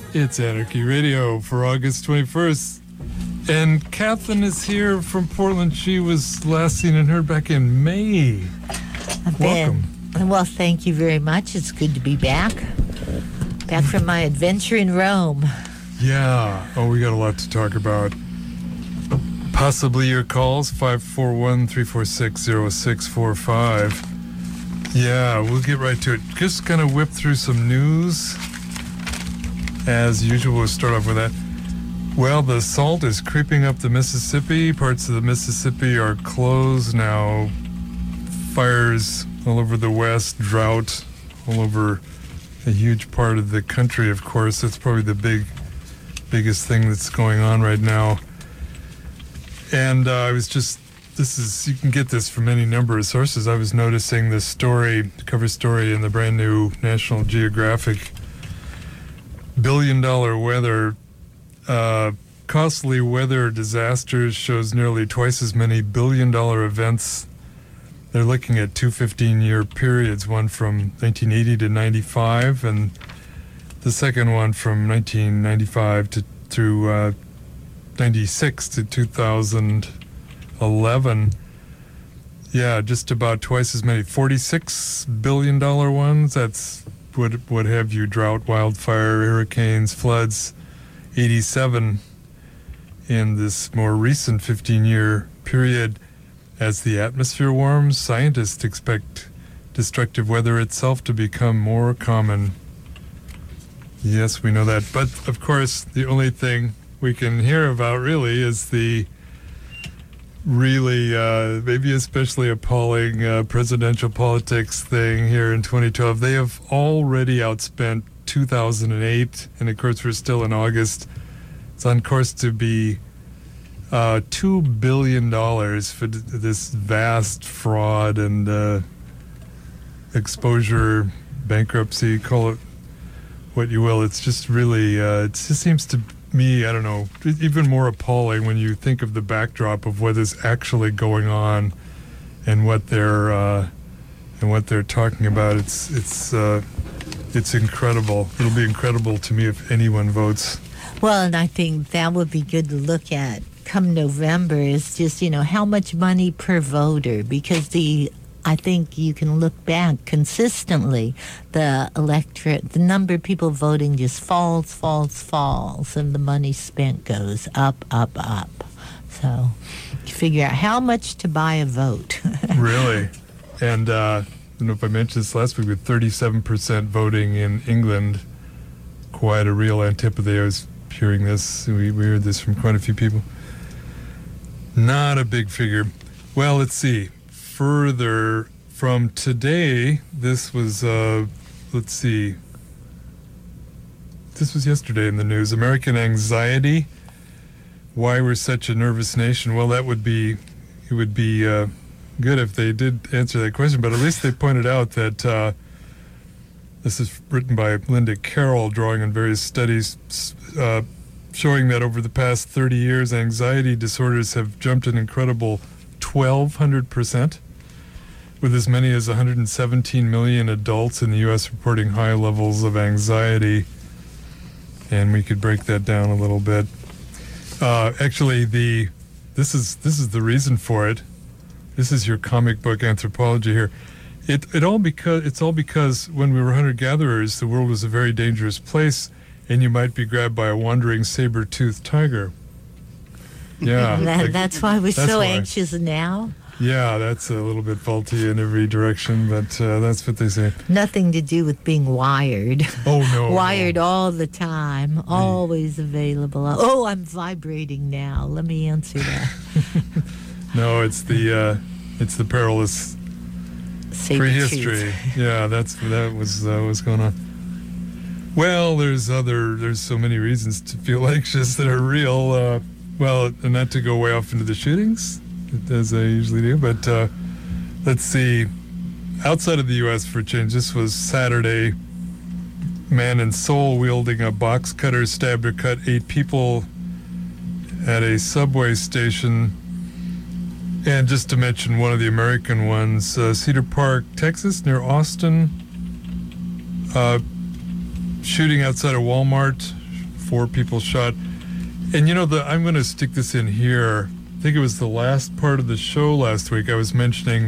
It's Anarchy Radio for August 21st. And Kathleen is here from Portland. She was last seen and heard back in May. Welcome. Well, thank you very much. It's good to be back. Back from my adventure in Rome. Yeah. Oh, we got a lot to talk about. Possibly your calls, 541-346-0645. Yeah, we'll get right to it. Just kind of whip through some news. As usual, we'll start off with that. Well, the salt is creeping up the Mississippi. Parts of the Mississippi are closed now. Fires all over the West, drought all over a huge part of the country, of course. That's probably the biggest thing that's going on right now. And you can get this from any number of sources. I was noticing this story, cover story in the brand new National Geographic, billion-dollar weather, costly weather disasters shows nearly twice as many billion-dollar events. They're looking at two 15-year periods, one from 1980 to 95, and the second one from 1995 through 96 to 2011. Yeah, just about twice as many. $46 billion ones. That's would have you drought, wildfire, hurricanes, floods. 87 in this more recent 15-year period. As the atmosphere warms, scientists expect destructive weather itself to become more common. Yes, we know that. But, of course, the only thing we can hear about really is the really, maybe especially appalling presidential politics thing here in 2012. They have already outspent 2008, and of course we're still in August. It's on course to be $2 billion for this vast fraud and exposure, bankruptcy, call it what you will. It's just really, it just seems to me, I don't know, even more appalling when you think of the backdrop of what is actually going on and what they're talking about. It's incredible. It'll be incredible to me if anyone votes. Well, and I think that would be good to look at come November is just, how much money per voter, because I think you can look back consistently, the number of people voting just falls, and the money spent goes up. So you figure out how much to buy a vote. Really? And I don't know if I mentioned this last week, with 37% voting in England, quite a real antipathy. I was hearing this, we heard this from quite a few people. Not a big figure. Well, let's see. Further from today, this was, this was yesterday in the news. American anxiety, why we're such a nervous nation. Well, it would be good if they did answer that question, but at least they pointed out that this is written by Linda Carroll, drawing on various studies showing that over the past 30 years, anxiety disorders have jumped an incredible 1,200%, with as many as 117 million adults in the U.S. reporting high levels of anxiety. And we could break that down a little bit. Actually, this is the reason for it. This is your comic book anthropology here. It's all because when we were hunter-gatherers, the world was a very dangerous place, and you might be grabbed by a wandering saber-toothed tiger. Yeah. That's why we're so anxious now. Yeah, that's a little bit faulty in every direction, but that's what they say. Nothing to do with being wired. Oh, no. Wired all the time, always available. Oh, I'm vibrating now. Let me answer that. No, it's the perilous prehistory. Yeah, that was what's going on. Well, there's so many reasons to feel anxious that are real. Well, and not to go way off into the shootings, as I usually do, but let's see. Outside of the U.S. for a change, this was Saturday. Man in Seoul wielding a box cutter stabbed or cut 8 people at a subway station. And just to mention one of the American ones, Cedar Park, Texas, near Austin, shooting outside a Walmart, 4 people shot. And I'm going to stick this in here. I think it was the last part of the show last week. I was mentioning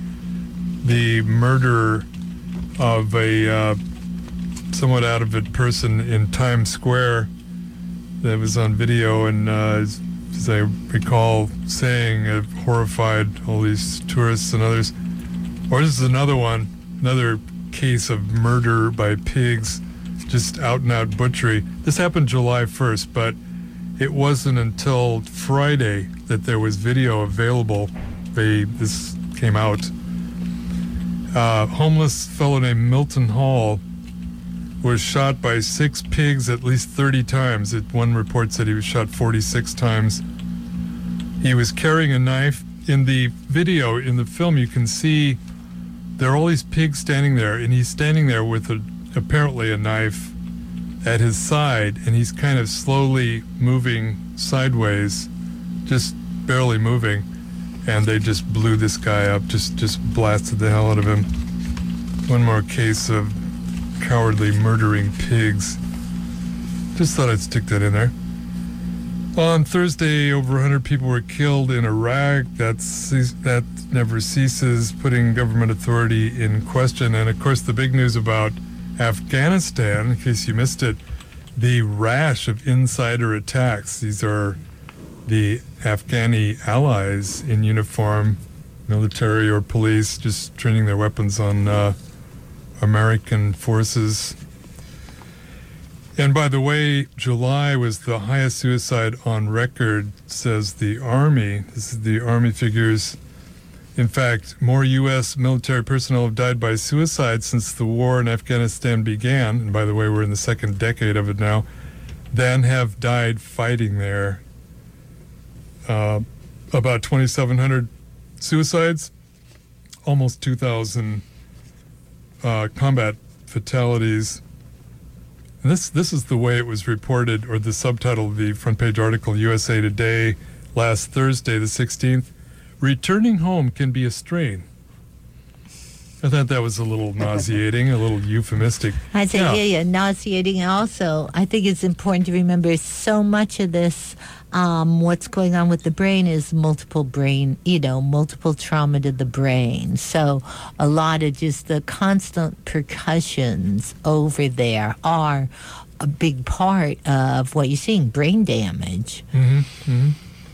the murder of a somewhat out of it person in Times Square that was on video, and as I recall saying, horrified all these tourists and others. Or this is another case of murder by pigs, just out and out butchery. This happened July 1st, but it wasn't until Friday that there was video available. This came out. Homeless fellow named Milton Hall was shot by 6 pigs at least 30 times. One report said he was shot 46 times. He was carrying a knife. In the video, in the film, you can see there are all these pigs standing there, and he's standing there with apparently a knife at his side, and he's kind of slowly moving sideways, just barely moving, and they just blew this guy up, just blasted the hell out of him. One more case of cowardly murdering pigs. Just thought I'd stick that in there. On Thursday, over 100 people were killed in Iraq. That never ceases, putting government authority in question. And of course, the big news about Afghanistan, in case you missed it, the rash of insider attacks. These are the Afghani allies in uniform, military or police, just training their weapons on American forces. And by the way, July was the highest suicide on record, says the Army. This is the Army figures. In fact, more U.S. military personnel have died by suicide since the war in Afghanistan began, and by the way, we're in the second decade of it now, than have died fighting there. About 2,700 suicides, almost 2,000 combat fatalities. And this is the way it was reported, or the subtitle of the front page article, USA Today, last Thursday, the 16th. Returning home can be a strain. I thought that was a little nauseating, a little euphemistic. I say, yeah, nauseating. Also, I think it's important to remember so much of this, what's going on with the brain is multiple trauma to the brain. So a lot of just the constant percussions over there are a big part of what you're seeing, brain damage. Mm-hmm, mm-hmm.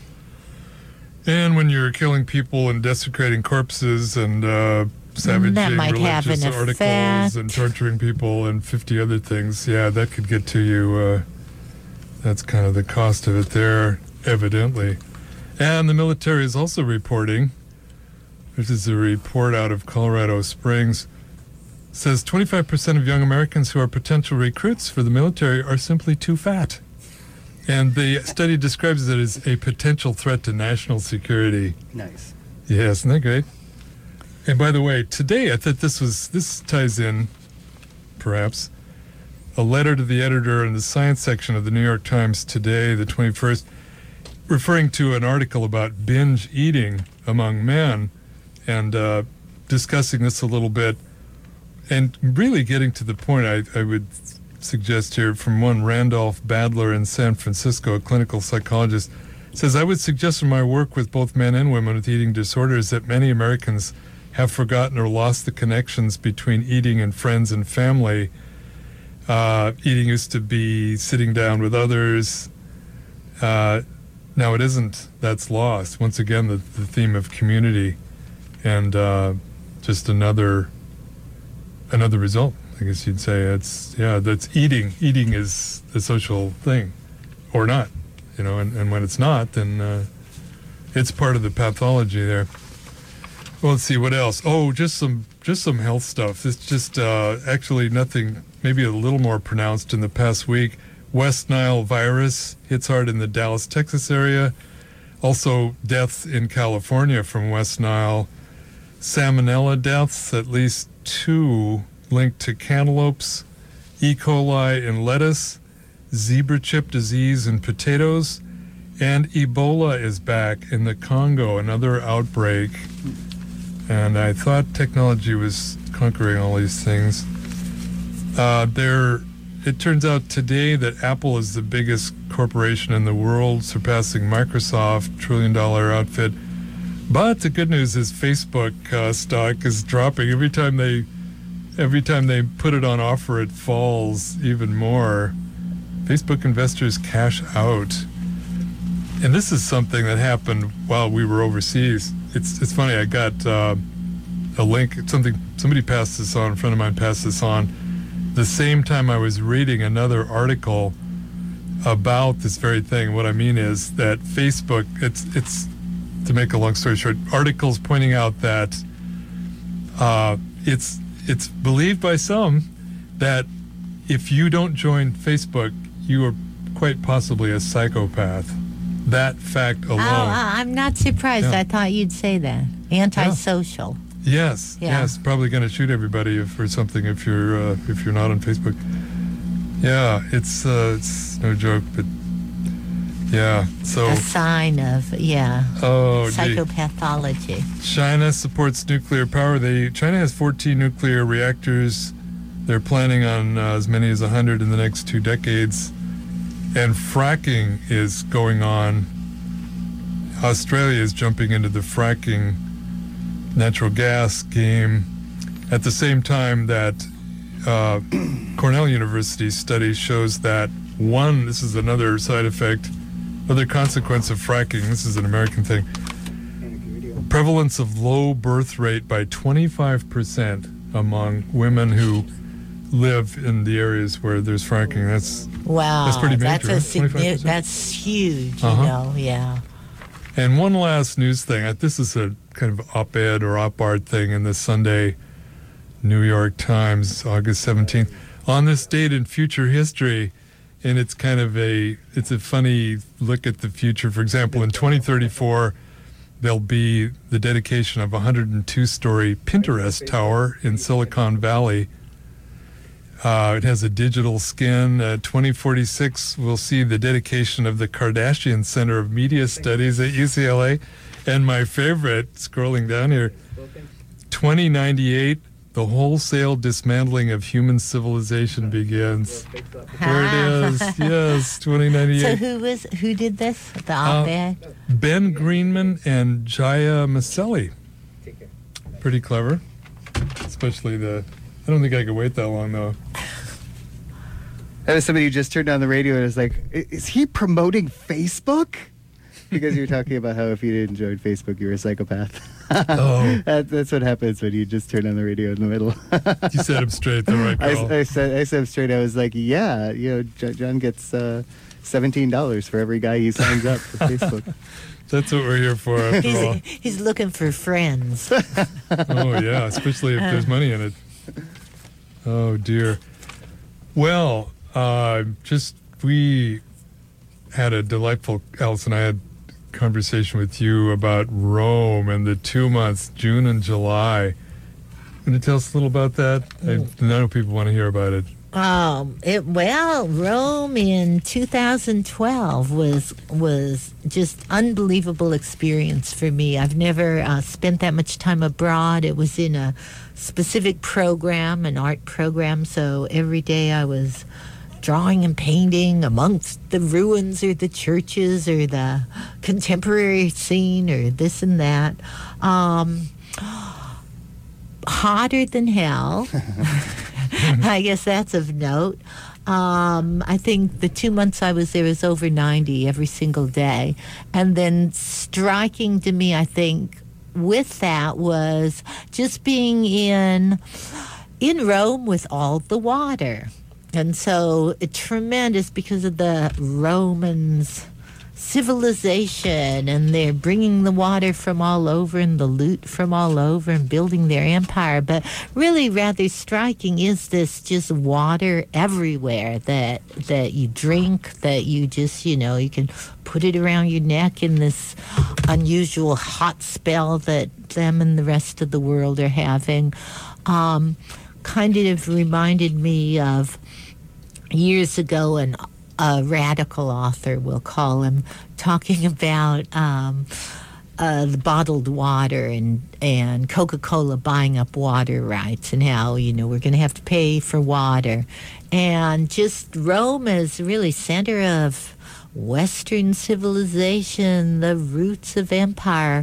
And when you're killing people and desecrating corpses and savaging religious articles and torturing people and 50 other things, yeah, that could get to you. That's kind of the cost of it there, evidently. And the military is also reporting, this is a report out of Colorado Springs, says 25% of young Americans who are potential recruits for the military are simply too fat. And the study describes it as a potential threat to national security. Nice. Yeah, isn't that great? And by the way, today I thought this ties in, perhaps, a letter to the editor in the science section of the New York Times today, the 21st, referring to an article about binge eating among men and discussing this a little bit and really getting to the point I would suggest here from one Randolph Badler in San Francisco, a clinical psychologist, says, I would suggest in my work with both men and women with eating disorders that many Americans have forgotten or lost the connections between eating and friends and family. Eating used to be sitting down with others. Now it isn't. That's lost. Once again, the theme of community and just another result. I guess you'd say that's eating. Eating is the social thing, or not, and when it's not, then it's part of the pathology there. Well, let's see what else. Oh, just some health stuff. It's just actually nothing, maybe a little more pronounced in the past week. West Nile virus hits hard in the Dallas, Texas area. Also, deaths in California from West Nile. Salmonella deaths, at least 2 linked to cantaloupes, E. coli in lettuce, zebra chip disease in potatoes, and Ebola is back in the Congo, another outbreak. And I thought technology was conquering all these things. They're it turns out today that Apple is the biggest corporation in the world, surpassing Microsoft, $1 trillion outfit. But the good news is Facebook stock is dropping. Every time they put it on offer, it falls even more. Facebook investors cash out. And this is something that happened while we were overseas. It's funny, I got a link, somebody passed this on, a friend of mine passed this on, the same time I was reading another article about this very thing. What I mean is that Facebook, it's to make a long story short, articles pointing out that it's believed by some that if you don't join Facebook, you are quite possibly a psychopath. That fact alone. I'm not surprised. Yeah. I thought you'd say that. Antisocial. Yes, Yeah. yes, probably going to shoot everybody or something if you're not on Facebook. Yeah, it's no joke, but yeah. So A sign of, gee. psychopathology. China supports nuclear power. China has 14 nuclear reactors. They're planning on as many as 100 in the next 2 decades. And fracking is going on. Australia is jumping into the fracking natural gas game at the same time that Cornell University's study shows that this is another side effect, other consequence of fracking, this is an American thing, prevalence of low birth rate by 25% among women who live in the areas where there's fracking. That's pretty major. That's huge, Uh-huh. yeah. And one last news thing. This is a kind of op-ed or op-art thing in the Sunday New York Times, August 17th. On this date in future history, and it's kind of it's a funny look at the future. For example, in 2034, there'll be the dedication of a 102-story Pinterest tower in Silicon Valley. It has a digital skin. 2046, we'll see the dedication of the Kardashian Center of Media Studies at UCLA. And my favorite, scrolling down here, 2098, the wholesale dismantling of human civilization begins. There it is. Yes, 2098. So who did this? The op-ed? Ben Greenman and Jaya Maselli. Pretty clever. Especially I don't think I could wait that long, though. That was somebody who just turned on the radio and was like, is he promoting Facebook? Because you were talking about how if you didn't join Facebook, you were a psychopath. Oh. That's what happens when you just turn on the radio in the middle. You set him straight, the right call. I said him straight. I was like, yeah, John gets $17 for every guy he signs up for Facebook. That's what we're here for, after all. He's looking for friends. Oh, yeah, especially if there's money in it. Oh, dear. Well, we had a delightful, Alice and I had a conversation with you about Rome and the 2 months, June and July. Can you tell us a little about that? I know people want to hear about it. Rome in 2012 was just unbelievable experience for me. I've never spent that much time abroad. It was in a specific program, an art program, so every day I was drawing and painting amongst the ruins or the churches or the contemporary scene or this and that. Hotter than hell. I guess that's of note. I think the 2 months I was there was over 90 every single day. And then striking to me, I think, with that was just being in Rome with all the water. And so tremendous because of the Romans' civilization, and they're bringing the water from all over and the loot from all over and building their empire. But really rather striking is this just water everywhere that you drink, that you just, you can put it around your neck in this unusual hot spell that them and the rest of the world are having. Kind of reminded me of years ago a radical author, we'll call him, talking about the bottled water and Coca-Cola buying up water rights, and how, we're going to have to pay for water. And just Rome is really center of Western civilization, the roots of empire.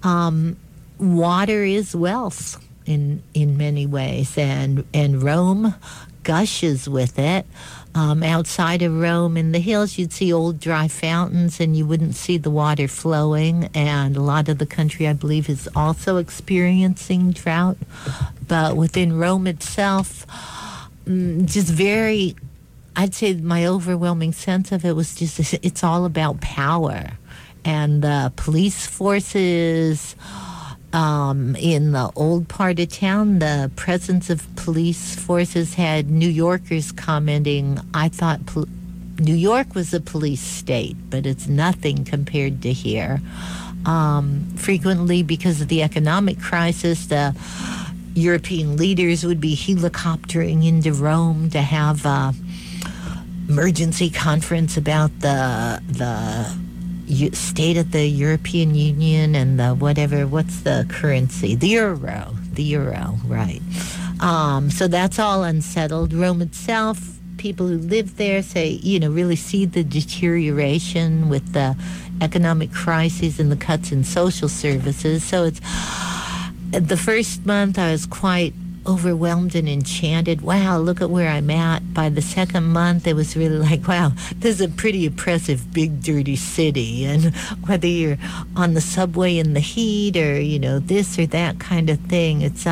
Water is wealth in many ways, and Rome gushes with it. Outside of Rome in the hills, you'd see old dry fountains and you wouldn't see the water flowing. And a lot of the country, I believe, is also experiencing drought. But within Rome itself, just very, I'd say my overwhelming sense of it was just, it's all about power. And the police forces, in the old part of town, the presence of police forces had New Yorkers commenting, I thought New York was a police state, but it's nothing compared to here. Frequently, because of the economic crisis, the European leaders would be helicoptering into Rome to have an emergency conference about the state of the European Union and what's the currency? The euro, right. So that's all unsettled. Rome itself, people who live there say, really see the deterioration with the economic crises and the cuts in social services. So it's the first month I was quite overwhelmed and enchanted. Wow, look at where I'm at. By the second month, it was really like, wow, this is a pretty oppressive, big, dirty city. And whether you're on the subway in the heat or, this or that kind of thing, it's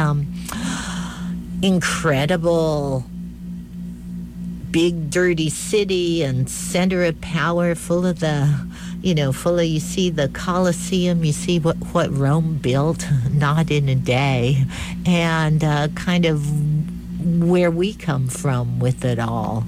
incredible, big, dirty city and center of power, full of you see the Colosseum, you see what Rome built, not in a day, and kind of where we come from with it all.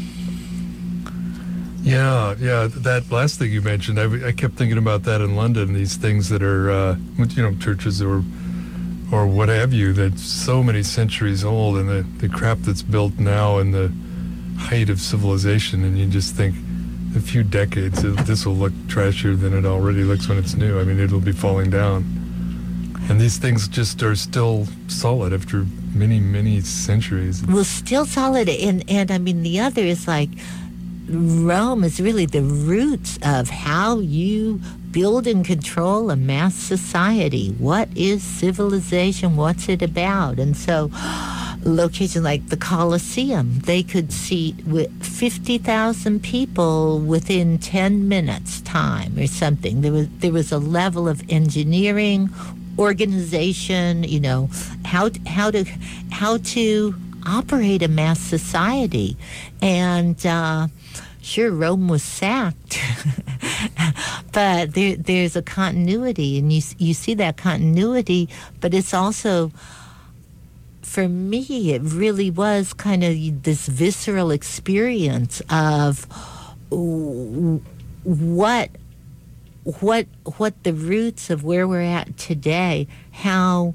Yeah, that last thing you mentioned, I kept thinking about that in London, these things that are, churches or what have you, that's so many centuries old, and the crap that's built now in the height of civilization, and you just think, a few decades, this will look trashier than it already looks when it's new. I mean, it'll be falling down. And these things just are still solid after many, many centuries. Well, still solid. And I mean, the other is like, Rome is really the roots of how you build and control a mass society. What is civilization? What's it about? And so locations like the Colosseum, they could seat 50,000 people within 10 minutes time or something. There was a level of engineering, organization, how to operate a mass society. And sure, Rome was sacked, but there's a continuity, and you see that continuity, but it's also, for me, it really was kind of this visceral experience of what the roots of where we're at today, how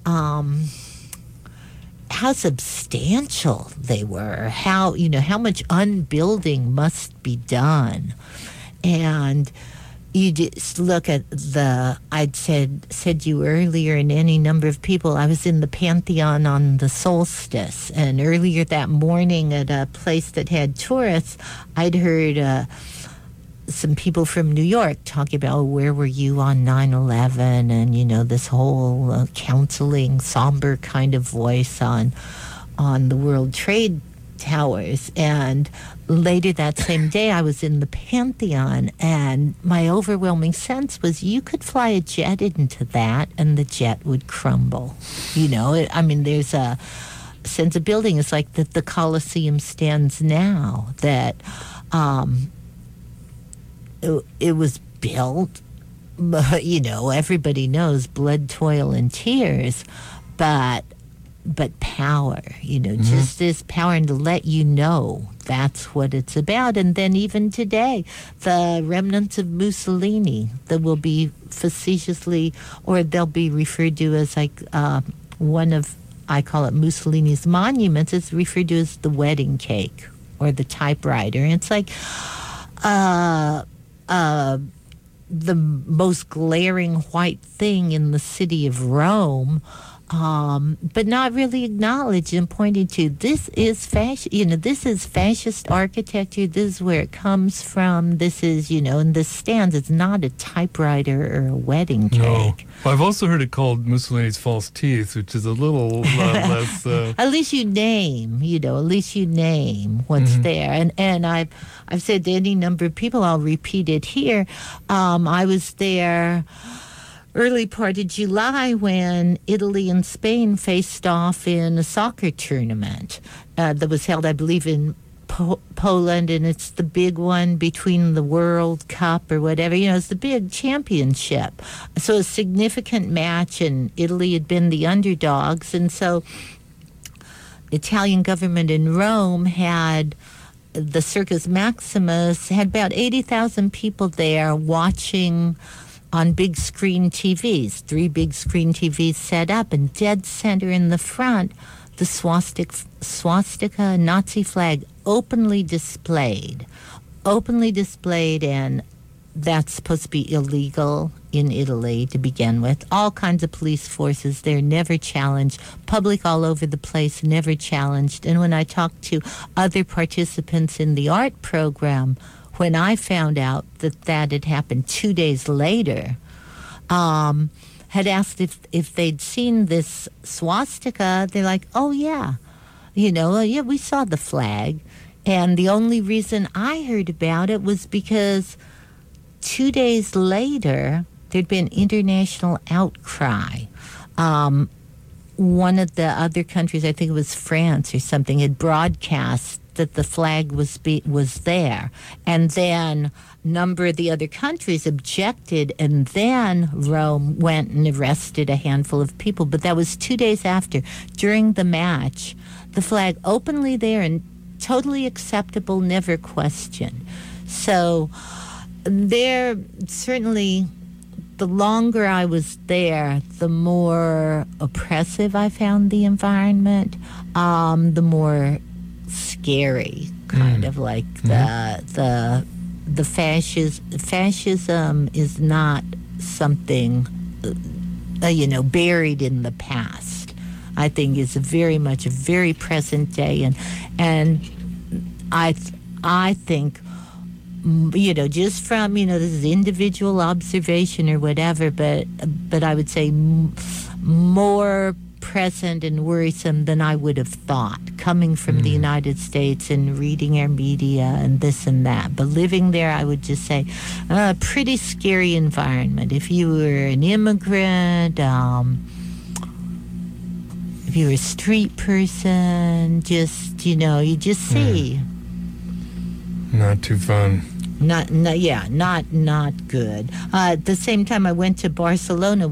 substantial they were, how much unbuilding must be done. And you just look at I'd said to you earlier, and any number of people, I was in the Pantheon on the solstice, and earlier that morning at a place that had tourists, I'd heard some people from New York talking about, where were you on 9/11, and this whole counseling, somber kind of voice on the World Trade Towers. And later that same day, I was in the Pantheon, and my overwhelming sense was you could fly a jet into that and the jet would crumble. There's a sense of building. It's like that the Colosseum stands now, that it was built, everybody knows blood, toil, and tears, but power, just this power, and to let that's what it's about. And then even today, the remnants of Mussolini that will be facetiously, or they'll be referred to as like one of, I call it Mussolini's monuments, it's referred to as the wedding cake or the typewriter. And it's like the most glaring white thing in the city of Rome, but not really acknowledged and pointed to. This is this is fascist architecture. This is where it comes from. This is, and this stands. It's not a typewriter or a wedding cake. No. Well, I've also heard it called Mussolini's false teeth, which is a little less. At least you name, what's there. And I've said to any number of people, I'll repeat it here. I was there early part of July when Italy and Spain faced off in a soccer tournament that was held, I believe, in Poland, and it's the big one between the World Cup or whatever. It's the big championship. So a significant match, and Italy had been the underdogs, and so the Italian government in Rome had the Circus Maximus, had about 80,000 people there watching on big screen TVs, 3 big screen TVs set up, and dead center in the front, the swastika Nazi flag openly displayed, and that's supposed to be illegal in Italy to begin with. All kinds of police forces there, never challenged. Public all over the place, never challenged. And when I talked to other participants in the art program, when I found out that had happened 2 days later, had asked if they'd seen this swastika, they're like, oh, yeah. We saw the flag. And the only reason I heard about it was because 2 days later, there'd been international outcry. One of the other countries, I think it was France or something, had broadcast that the flag was there, and then a number of the other countries objected, and then Rome went and arrested a handful of people. But that was 2 days after. During the match, the flag openly there and totally acceptable, never questioned. So there, certainly, the longer I was there, the more oppressive I found the environment, the more scary, kind of like the fascism is not something buried in the past. I think is very much a very present day, and I think just from this is individual observation or whatever, but I would say more present and worrisome than I would have thought, coming from the United States and reading our media and this and that. But living there, I would just say, a pretty scary environment. If you were an immigrant, if you were a street person, just, you just see. Not too fun. Not good. At the same time, I went to Barcelona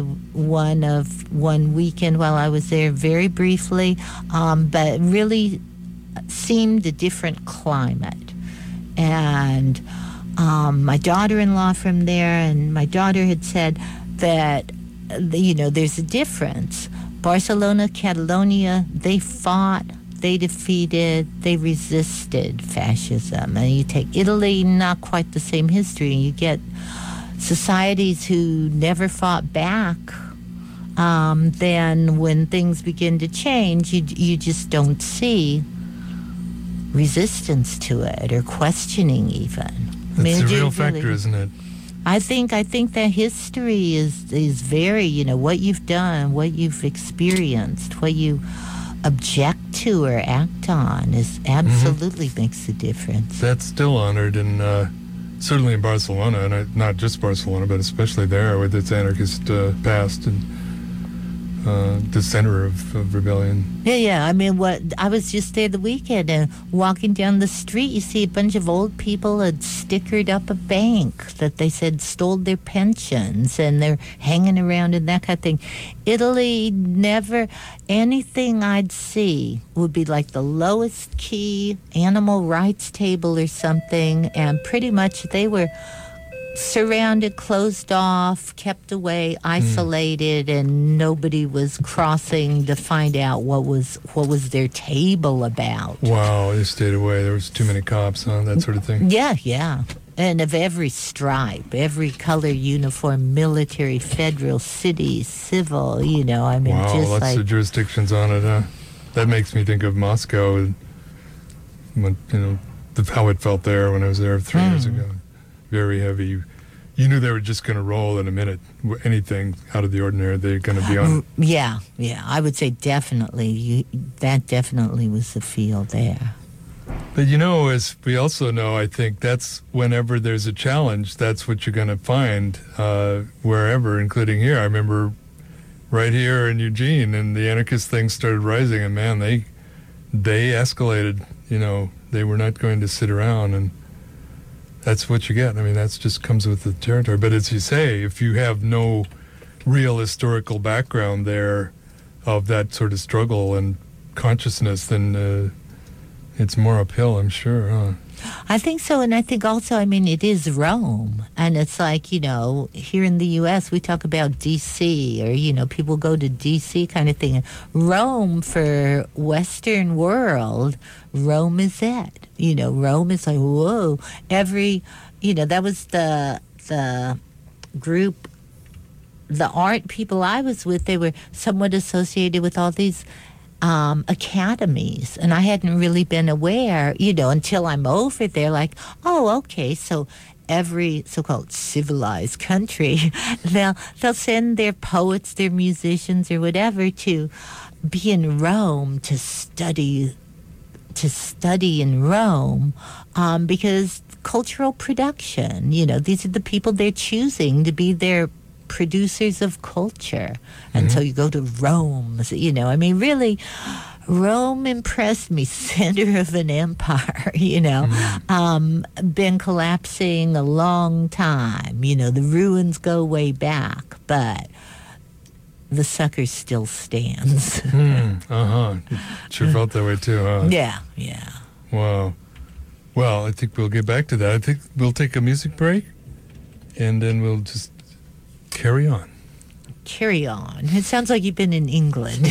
one weekend while I was there, very briefly, but it really seemed a different climate. And my daughter-in-law from there, and my daughter had said that there's a difference. Barcelona, Catalonia, they fought. They defeated, they resisted fascism. And you take Italy, not quite the same history. You get societies who never fought back. Then when things begin to change, you just don't see resistance to it or questioning even. It's a real factor, isn't it? I think that history is very, what you've done, what you've experienced, what you object to or act on is absolutely makes a difference. That's still honored, and certainly in Barcelona, and not just Barcelona, but especially there with its anarchist past and the center of rebellion. Yeah. I mean, I was just there the weekend, and walking down the street, you see a bunch of old people had stickered up a bank that they said stole their pensions, and they're hanging around and that kind of thing. Italy, never anything I'd see would be like the lowest key animal rights table or something, and pretty much they were surrounded, closed off, kept away, isolated, and nobody was crossing to find out what was their table about. Wow, they stayed away. There was too many cops, that sort of thing. Yeah. and of every stripe, every color uniform, military, federal, city, civil, you know, I mean, wow, just lots like... of jurisdictions on it, huh? That makes me think of Moscow and when, you know, how it felt there when I was there 3 years ago. Very heavy. You knew they were just going to roll in a minute. Anything out of the ordinary, they're going to be on. Yeah. I would say definitely. That definitely was the feel there. But you know, as we also know, I think that's whenever there's a challenge, that's what you're going to find wherever, including here. I remember right here in Eugene, and the anarchist thing started rising, and man, they escalated. You know, they were not going to sit around, and that's what you get. I mean, that's just comes with the territory. But as you say, if you have no real historical background there of that sort of struggle and consciousness, then it's more uphill, I'm sure, huh? I think so, and I think also, I mean, it is Rome, and it's like, you know, here in the U.S. we talk about D.C., or, you know, people go to D.C. kind of thing. Rome, for Western world, Rome is it. You know, Rome is like, whoa. You know, that was the group, the art people I was with, they were somewhat associated with all these academies, and I hadn't really been aware, you know, until I'm over there, like, oh, okay, so every so-called civilized country, they'll send their poets, their musicians, or whatever to be in Rome to study in Rome, because cultural production, you know, these are the people they're choosing to be their producers of culture. And so you go to Rome, you know, I mean, really, Rome impressed me, center of an empire, you know, been collapsing a long time, you know, the ruins go way back, but the sucker still stands. Sure felt that way too, huh? Yeah. Wow. Well, I think we'll get back to that. I think we'll take a music break, and then we'll just carry on. Carry on. It sounds like you've been in England.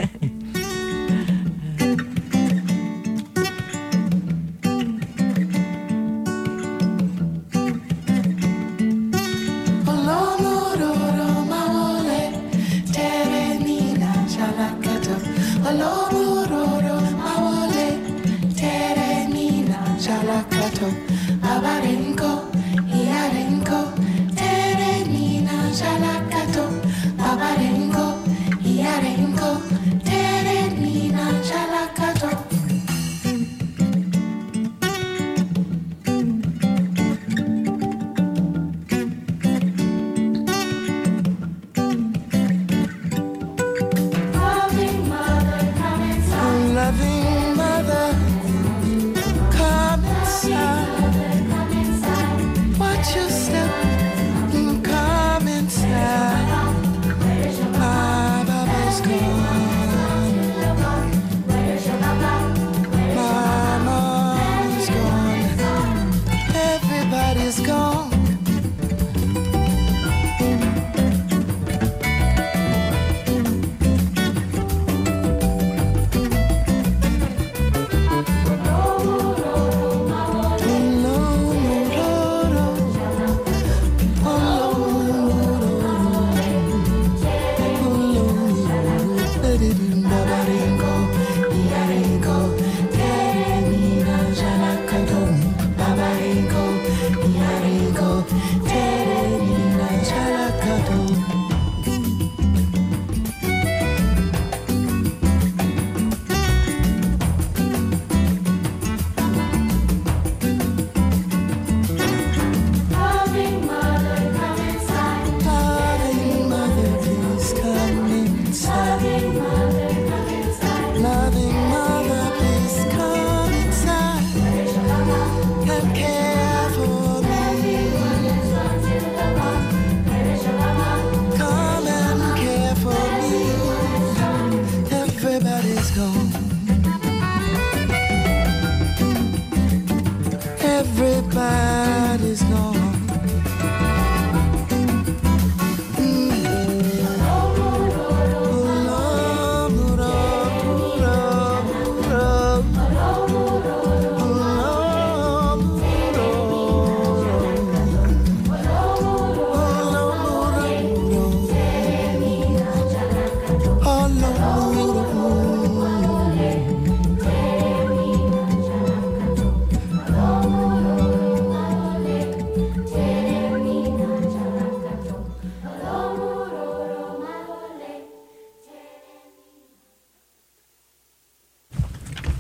Everybody's gone.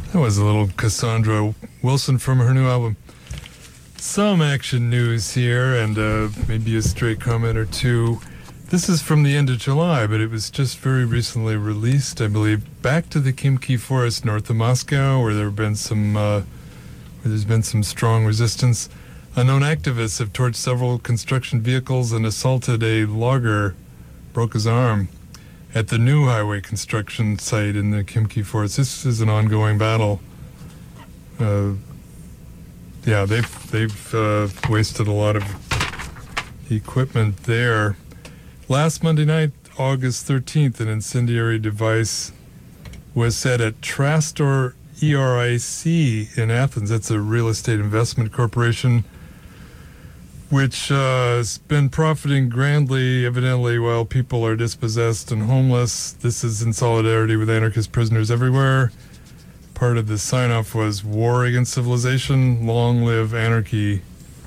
That was a little Cassandra Wilson from her new album. Some action news here, and maybe a stray comment or two. This is from the end of July, but it was just very recently released, I believe. Back to the Khimki Forest north of Moscow, where there's been some strong resistance. Unknown activists have torched several construction vehicles and assaulted a logger, broke his arm, at the new highway construction site in the Khimki Forest. This is an ongoing battle. They've wasted a lot of equipment there. Last Monday night, August 13th, an incendiary device was set at Trastor ERIC in Athens. That's a real estate investment corporation which has been profiting grandly, evidently, while people are dispossessed and homeless. This is in solidarity with anarchist prisoners everywhere. Part of the sign-off was war against civilization, long live anarchy.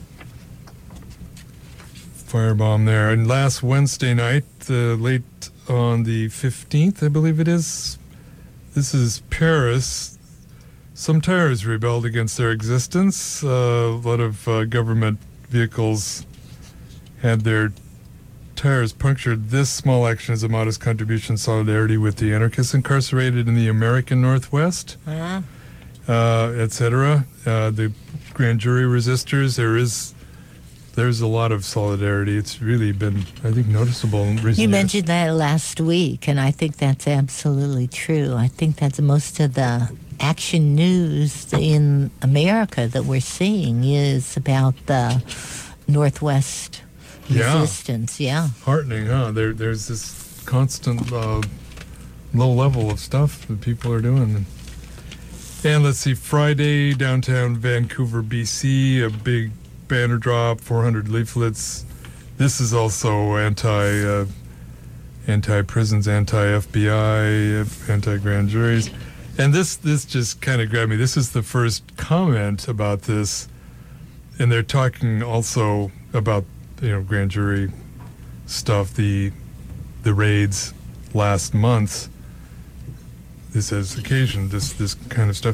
Firebomb there. And last Wednesday night, late on the 15th, I believe it is, this is Paris. Some tires rebelled against their existence. A lot of government vehicles had their tires punctured. This small action is a modest contribution in solidarity with the anarchists incarcerated in the American Northwest, etc. The grand jury resistors, there's a lot of solidarity. It's really been, I think, noticeable in recent years. You mentioned that last week, and I think that's absolutely true. I think that's most of the action news in America that we're seeing is about the Northwest resistance. Yeah. Heartening, huh? There's this constant low level of stuff that people are doing. And let's see, Friday, downtown Vancouver, BC, a big banner drop, 400 leaflets. This is also anti-prisons, anti-FBI, anti-grand juries. And this just kind of grabbed me. This is the first comment about this, and they're talking also about grand jury stuff, the raids last month. This has occasioned this kind of stuff.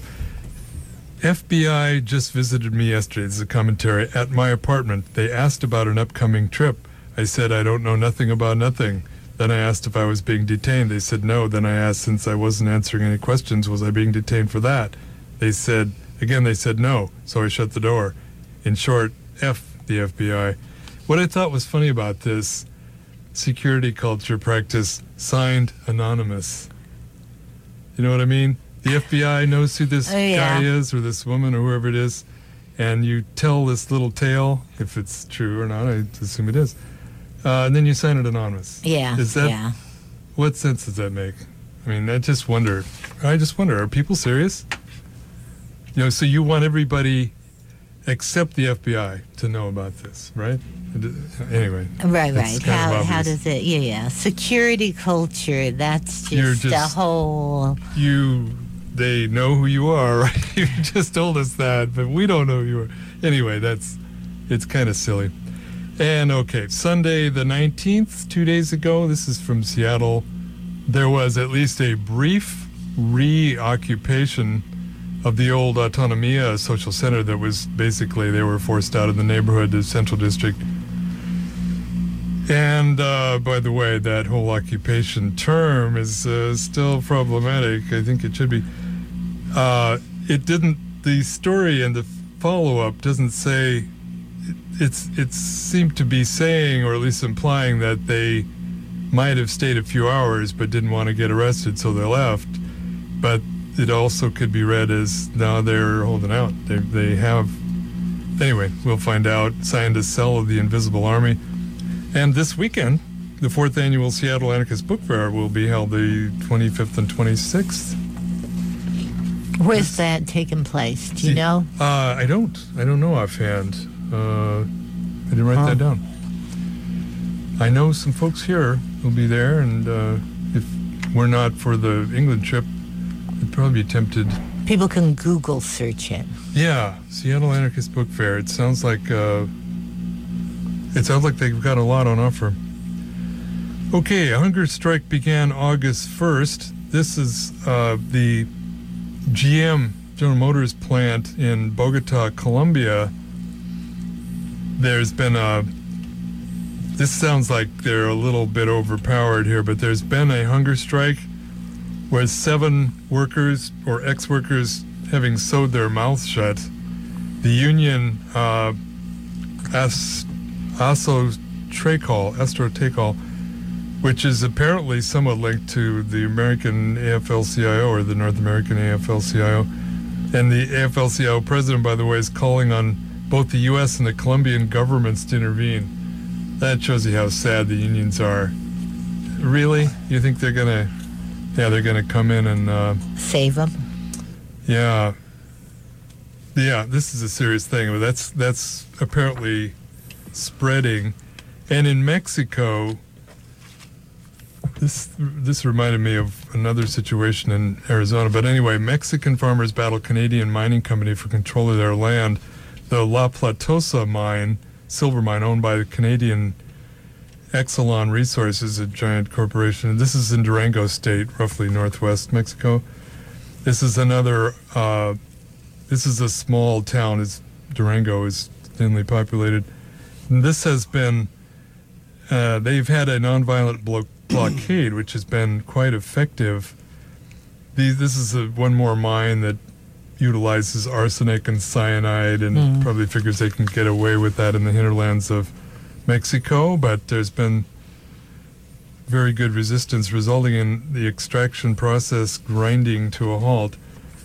FBI just visited me yesterday. This is a commentary at my apartment. They asked about an upcoming trip. I said I don't know nothing about nothing. Then I asked if I was being detained. They said no. Then I asked, since I wasn't answering any questions, was I being detained for that? They said no. So I shut the door. In short, F the FBI. What I thought was funny about this security culture practice, signed anonymous. You know what I mean? The FBI knows who this guy is, or this woman, or whoever it is, and you tell this little tale, if it's true or not, I assume it is, and then you sign it anonymous. Yeah. What sense does that make? I mean, I just wonder, are people serious? So you want everybody except the FBI to know about this, right? Anyway. Right. How does it, security culture, that's just a whole... They know who you are, right? You just told us that, but we don't know who you are. Anyway, it's kind of silly. And okay, Sunday the 19th, 2 days ago, this is from Seattle, there was at least a brief reoccupation of the old Autonomia Social Center that was basically, they were forced out of the neighborhood, the Central District. And by the way, that whole occupation term is still problematic. I think it should be. The story and the follow-up doesn't say, it seemed to be saying, or at least implying, that they might have stayed a few hours but didn't want to get arrested, so they left. But it also could be read as, now they're holding out. They have, anyway, we'll find out, signed a cell of the Invisible Army. And this weekend, the 4th Annual Seattle Anarchist Book Fair will be held the 25th and 26th. Where's that taking place? Do you know? I don't know offhand. I didn't write that down. I know some folks here who'll be there, and if we're not for the England trip, I'd probably be tempted. People can Google search it. Yeah, Seattle Anarchist Book Fair. It sounds like they've got a lot on offer. Okay, a hunger strike began August 1st. This is the GM General Motors plant in Bogota, Colombia, there's been this sounds like they're a little bit overpowered here, but there's been a hunger strike where 7 workers or ex-workers, having sewed their mouths shut, the union Astrotecol, which is apparently somewhat linked to the American AFL-CIO or the North American AFL-CIO. And the AFL-CIO president, by the way, is calling on both the U.S. and the Colombian governments to intervene. That shows you how sad the unions are. Really? You think they're gonna come in and save them? Yeah. This is a serious thing, but that's apparently spreading. And in Mexico, this reminded me of another situation in Arizona. But anyway, Mexican farmers battle Canadian mining company for control of their land. The La Platosa mine, silver mine owned by the Canadian Exelon Resources, a giant corporation. This is in Durango State, roughly northwest Mexico. This is another, this is a small town. Durango is thinly populated. And this has been, they've had a nonviolent blockade, which has been quite effective. This is one more mine that utilizes arsenic and cyanide and probably figures they can get away with that in the hinterlands of Mexico, but there's been very good resistance resulting in the extraction process grinding to a halt.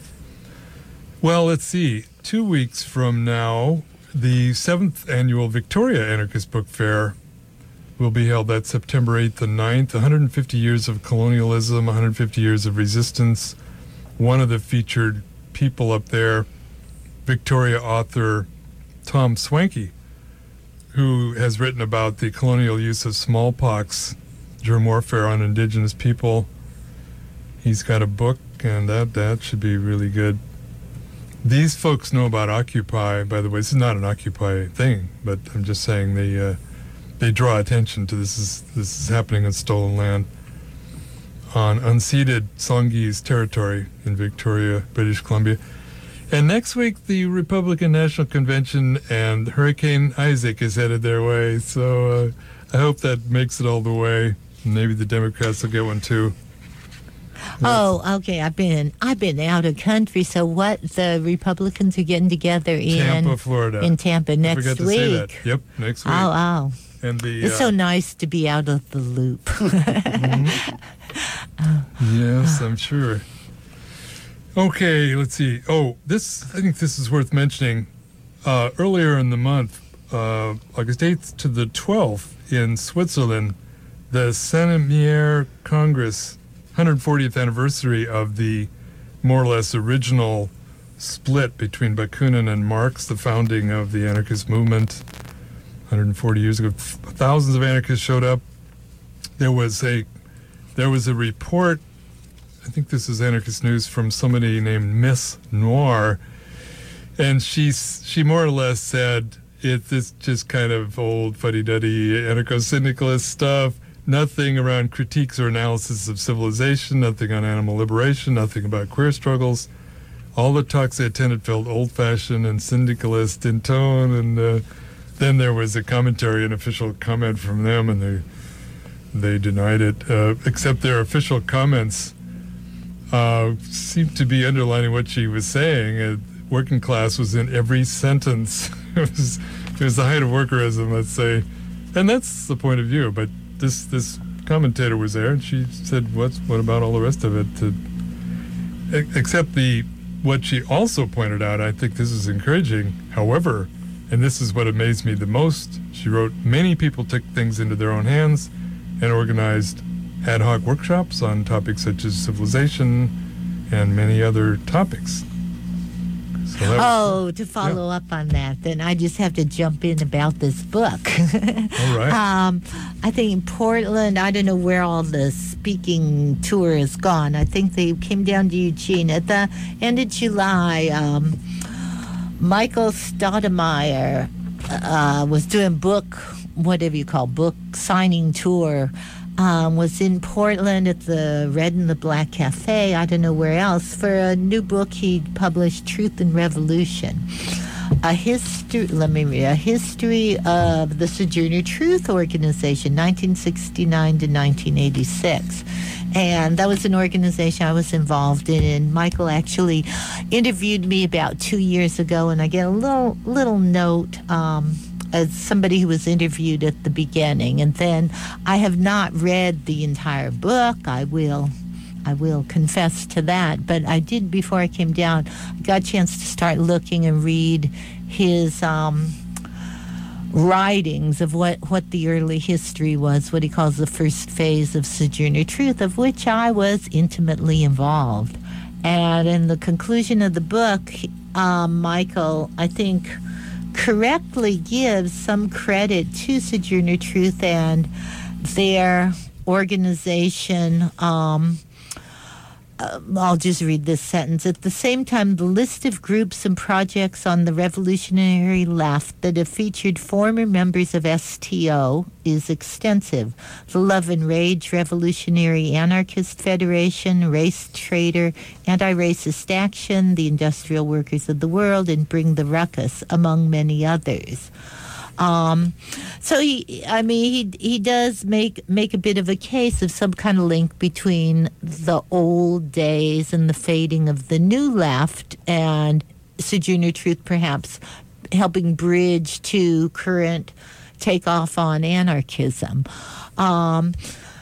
Well, let's see. 2 weeks from now, the 7th annual Victoria Anarchist Book Fair will be held. That's September 8th and 9th. 150 years of colonialism, 150 years of resistance. One of the featured people up there, Victoria author Tom Swanky, who has written about the colonial use of smallpox, germ warfare on indigenous people. He's got a book, and that should be really good. These folks know about Occupy, by the way. This is not an Occupy thing, but I'm just saying they draw attention to this is happening on stolen land on unceded Songhees territory in Victoria, British Columbia. And next week, the Republican National Convention and Hurricane Isaac is headed their way. So I hope that makes it all the way. Maybe the Democrats will get one too. Oh, okay. I've been out of country. So what? The Republicans are getting together in Tampa, Florida. In Tampa next I forgot to week. say that. Yep, next week. Oh. And it's so nice to be out of the loop. Yes, I'm sure. Okay, let's see. I think this is worth mentioning. Earlier in the month, August 8th to the 12th in Switzerland, the Saint-Imier Congress, 140th anniversary of the more or less original split between Bakunin and Marx, the founding of the anarchist movement 140 years ago. Thousands of anarchists showed up. There was a report, I think this is Anarchist News, from somebody named Miss Noir, and she more or less said it's just kind of old fuddy-duddy anarcho-syndicalist stuff, nothing around critiques or analysis of civilization, nothing on animal liberation, nothing about queer struggles. All the talks they attended felt old-fashioned and syndicalist in tone, and then there was a commentary, an official comment from them, and they denied it, except their official comments seemed to be underlining what she was saying. Working class was in every sentence. It was the height of workerism, let's say. And that's the point of view, but this commentator was there, and she said, what about all the rest of it? Except what she also pointed out, I think this is encouraging, however, and this is what amazed me the most, she wrote, many people took things into their own hands and organized ad hoc workshops on topics such as civilization and many other topics. To follow up on that, then I just have to jump in about this book. All right. I think in Portland, I don't know where all the speaking tour has gone. I think they came down to Eugene. At the end of July, Michael Stoudemire was doing book signing tour was in Portland at the Red and the Black Cafe, I don't know where else, for a new book he published, Truth and Revolution. A history of the Sojourner Truth Organization, 1969 to 1986. And that was an organization I was involved in. And Michael actually interviewed me about 2 years ago, and I get a little note as somebody who was interviewed at the beginning. And then I have not read the entire book. I will confess to that. But I did, before I came down, I got a chance to start looking and read his writings of what the early history was, what he calls the first phase of Sojourner Truth, of which I was intimately involved. And in the conclusion of the book, Michael, I think, correctly gives some credit to Sojourner Truth and their organization. I'll just read this sentence. At the same time, the list of groups and projects on the revolutionary left that have featured former members of STO is extensive. The Love and Rage Revolutionary Anarchist Federation, Race Trader, Anti-Racist Action, the Industrial Workers of the World, and Bring the Ruckus, among many others. So he does make a bit of a case of some kind of link between the old days and the fading of the new left, and Sojourner Truth perhaps helping bridge to current takeoff on anarchism. But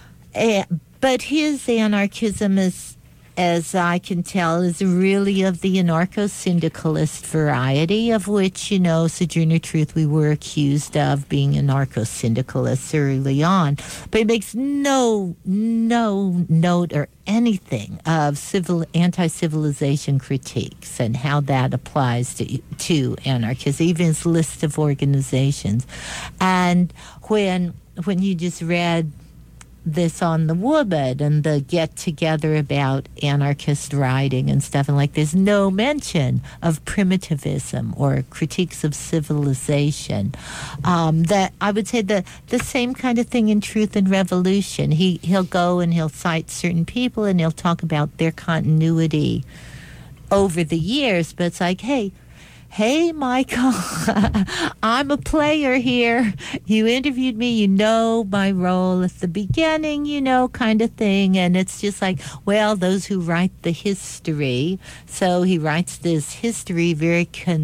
his anarchism is, as I can tell, is really of the anarcho-syndicalist variety, of which, Sojourner Truth, we were accused of being anarcho-syndicalists early on. But it makes no note or anything of anti-civilization critiques and how that applies to anarchists, even his list of organizations. And when you just read this on the Woobid and the get-together about anarchist writing and stuff, and there's no mention of primitivism or critiques of civilization. That I would say the same kind of thing in Truth and Revolution. He'll go and he'll cite certain people and he'll talk about their continuity over the years, but it's like, Hey, Michael, I'm a player here. You interviewed me, you know my role at the beginning, kind of thing. And it's just like, well, those who write the history. So he writes this history very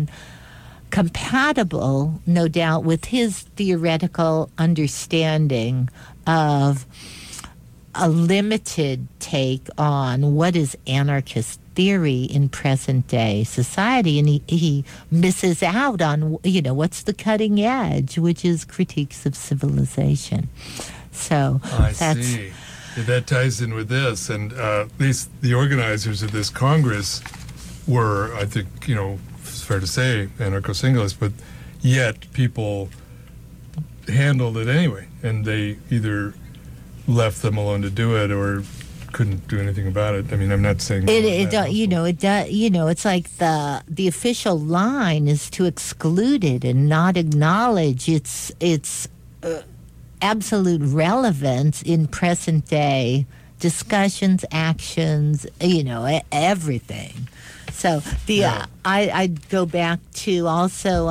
compatible, no doubt, with his theoretical understanding of a limited take on what is anarchist theory in present day society, and he misses out on what's the cutting edge, which is critiques of civilization. So I see. Yeah, that ties in with this, and the organizers of this Congress were, I think, it's fair to say, anarcho-syndicalists, but yet people handled it anyway, and they either left them alone to do it or couldn't do anything about it. I mean, I'm not saying it's like the official line is to exclude it and not acknowledge its absolute relevance in present day discussions, actions, everything. So I'd go back to also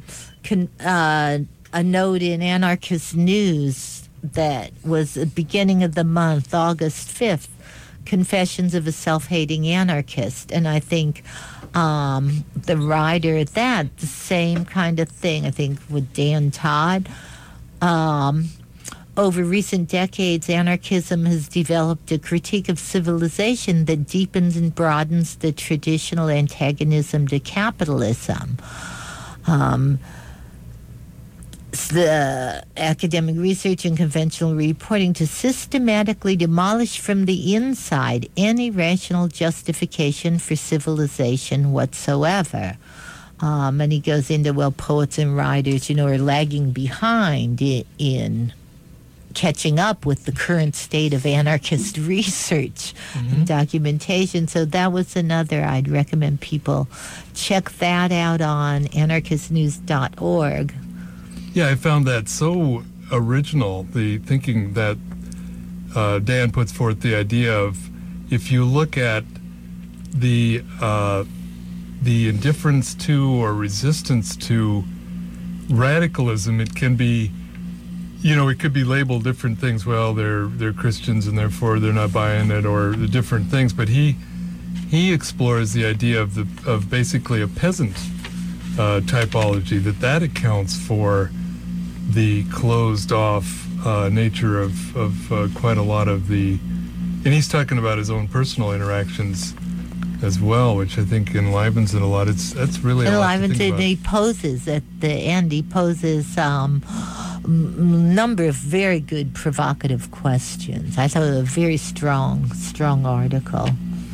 a note in Anarchist News that was the beginning of the month, August 5th, Confessions of a Self-Hating Anarchist. And I think the writer at that, the same kind of thing, I think with Dan Todd. Over recent decades, anarchism has developed a critique of civilization that deepens and broadens the traditional antagonism to capitalism. The academic research and conventional reporting to systematically demolish from the inside any rational justification for civilization whatsoever. And he goes into, poets and writers, are lagging behind in catching up with the current state of anarchist research and documentation. So that was another. I'd recommend people check that out on anarchistnews.org. Yeah, I found that so original, the thinking that Dan puts forth the idea of, if you look at the indifference to or resistance to radicalism, it can be, it could be labeled different things. Well, they're Christians and therefore they're not buying it, or the different things. But he explores the idea of basically a peasant typology, that accounts for the closed off nature of quite a lot of the, and he's talking about his own personal interactions as well, which I think enlivens it a lot. That's really a lot to think about. He poses at the end. He poses number of very good provocative questions. I thought it was a very strong article.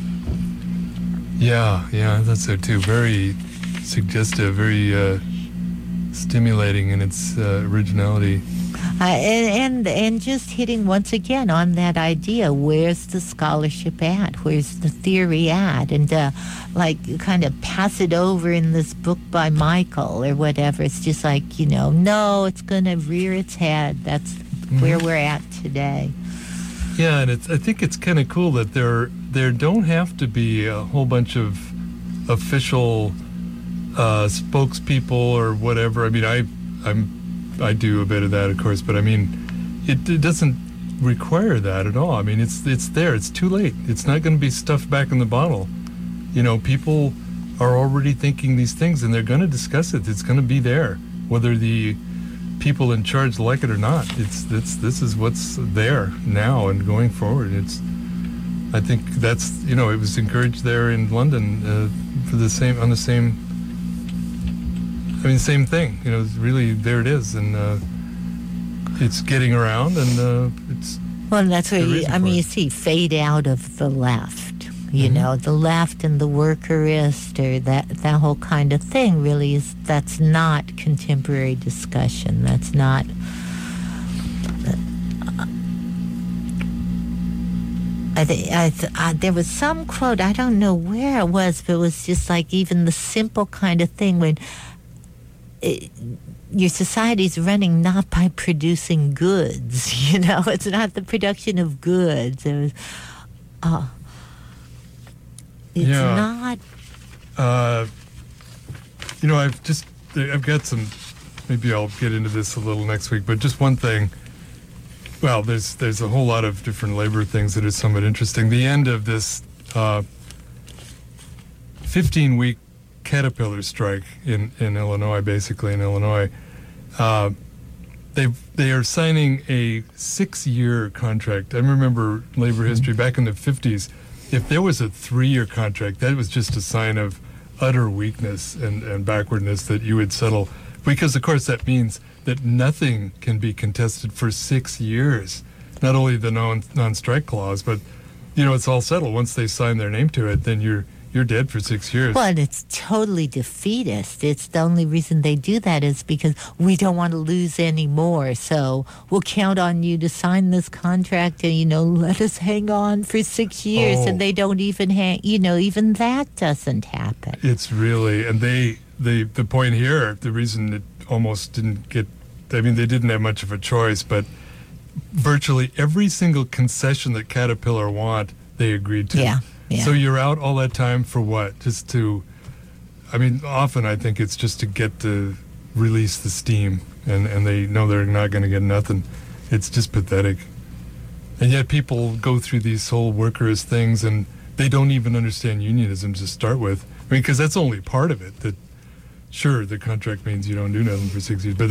Yeah, I thought so too. Very suggestive, very stimulating in its originality. And just hitting once again on that idea, where's the scholarship at? Where's the theory at? And kind of pass it over in this book by Michael or whatever. It's just like, no, it's going to rear its head. That's where we're at today. Yeah, and I think it's kind of cool that there don't have to be a whole bunch of official spokespeople or whatever. I mean, I do a bit of that, of course, but I mean, it doesn't require that at all. I mean, it's there. It's too late. It's not going to be stuffed back in the bottle. People are already thinking these things, and they're going to discuss it. It's going to be there, whether the people in charge like it or not. This is what's there now and going forward. I think that's it was encouraged there in London for the same same thing. Really there it is, and it's getting around, and it's. Well, and that's where you see fade out of the left. The left and the workerist, or that whole kind of thing. Really, that's not contemporary discussion. That's not. There was some quote, I don't know where it was, but it was just like even the simple kind of thing when your society's running not by producing goods, it's not the production of goods. It was, it's not. I've got some, maybe I'll get into this a little next week, but just one thing. Well, there's a whole lot of different labor things that are somewhat interesting. The end of this 15-week Caterpillar strike in Illinois, basically in Illinois, they are signing a 6-year contract. I remember labor history back in the 50s. If there was a 3-year contract, that was just a sign of utter weakness and backwardness that you would settle, because of course that means that nothing can be contested for 6 years. Not only the non-strike clause, but it's all settled. Once they sign their name to it, then you're dead for 6 years. Well, and it's totally defeatist. It's the only reason they do that is because we don't want to lose any more. So we'll count on you to sign this contract and, let us hang on for 6 years. And they don't even even that doesn't happen. It's really, and the point here, the reason it almost didn't get, they didn't have much of a choice, but virtually every single concession that Caterpillar want, they agreed to. Yeah. So you're out all that time for what? Just to, often I think it's just to get to release the steam, and they know they're not going to get nothing. It's just pathetic. And yet people go through these whole workerist things, and they don't even understand unionism to start with. Because that's only part of it. That, sure, the contract means you don't do nothing for 6 years, but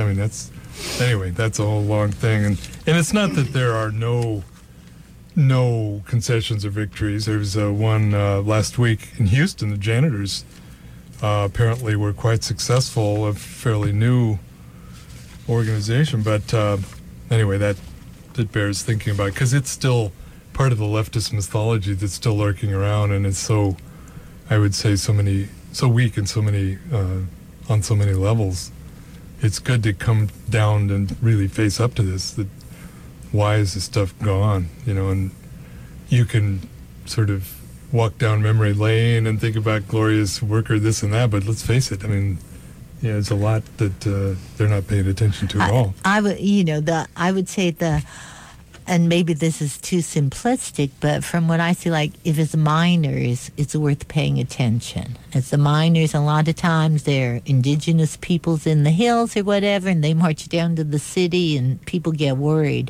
anyway, that's a whole long thing. And it's not that there are no concessions or victories. There was one last week in Houston. The janitors apparently were quite successful, a fairly new organization. But anyway, that bears thinking about, because it's still part of the leftist mythology that's still lurking around, and it's so, I would say, so weak and so many on so many levels. It's good to come down and really face up to this. That why is this stuff gone? And you can sort of walk down memory lane and think about glorious worker, this and that, but let's face it, there's a lot that they're not paying attention to at all. I would say and maybe this is too simplistic, but from what I see, like if it's miners, it's worth paying attention. It's the miners, a lot of times they're indigenous peoples in the hills or whatever, and they march down to the city and people get worried.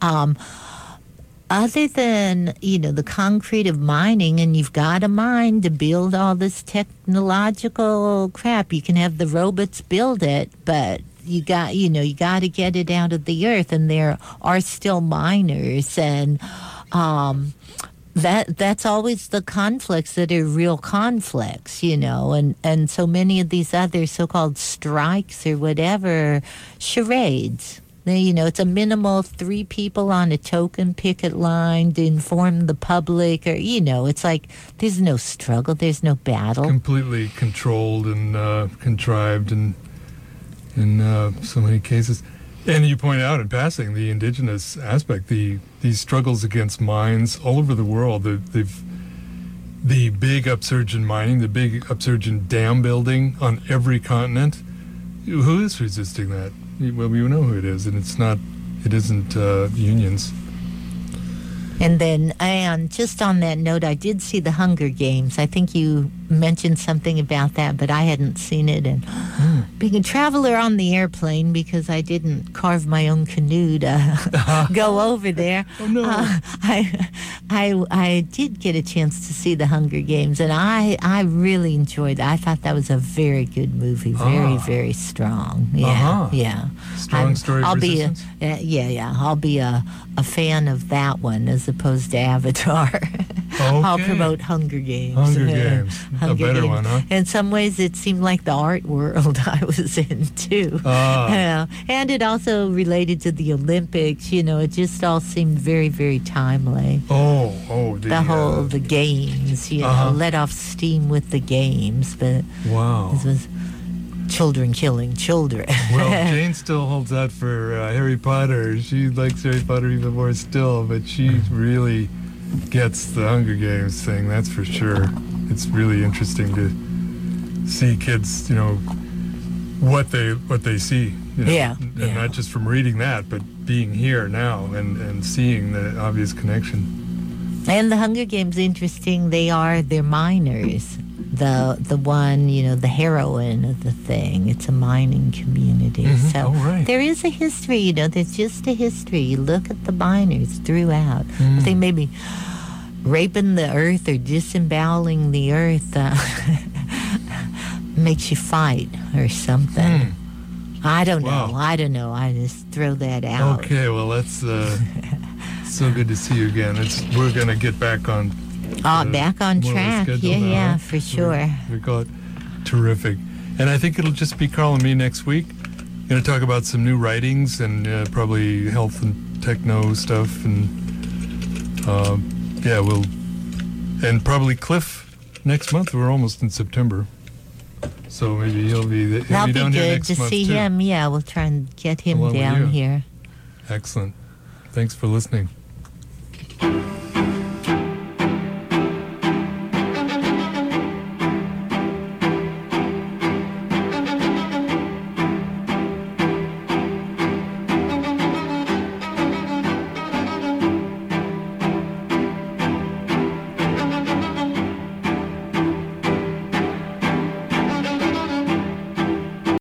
Other than, the concrete of mining, and you've got a mine to build all this technological crap, you can have the robots build it, but you got to get it out of the earth, and there are still miners, and that's always the conflicts that are real conflicts, and so many of these other so-called strikes or whatever, charades. It's a minimal 3 people on a token picket line to inform the public, or, it's like there's no struggle, there's no battle. Completely controlled and contrived in so many cases. And you point out in passing the indigenous aspect, these struggles against mines all over the world. The big upsurge in mining, the big upsurge in dam building on every continent. Who is resisting that? Well, we know who it is, and it isn't unions. And just on that note, I did see the Hunger Games. I think you mentioned something about that, but I hadn't seen it. And being a traveler on the airplane, because I didn't carve my own canoe to go over there, oh, no. I did get a chance to see the Hunger Games, and I really enjoyed it. I thought that was a very good movie, very, very strong. Yeah, yeah. Strong story of resistance? I'll be a fan of that one as opposed to Avatar. Okay. I'll promote Hunger Games. Hunger Games. A better Games. one, huh? In some ways, it seemed like the art world I was in, too. And it also related to the Olympics. It just all seemed very, very timely. The games, let off steam with the games. But wow. This was children killing children. Well, Jane still holds out for Harry Potter. She likes Harry Potter even more still, but she really gets the Hunger Games thing, that's for sure. It's really interesting to see kids, what they see. And not just from reading that, but being here now and seeing the obvious connection. And the Hunger Games, interesting, they're miners. The one, the heroine of the thing, it's a mining community. Mm-hmm. So right. There is a history, there's just a history. You look at the miners throughout. I think maybe raping the earth or disemboweling the earth makes you fight or something. I don't know. I just throw that out. Okay, well, that's so good to see you again. We're going to get back on back on track. Yeah, for sure. We got it. Terrific. And I think it'll just be Carl and me next week. Going to talk about some new writings and probably health and techno stuff. And and probably Cliff next month. We're almost in September. So maybe he'll be down here next month. That'll be good to see him. Yeah, we'll try and get him down here. Excellent. Thanks for listening.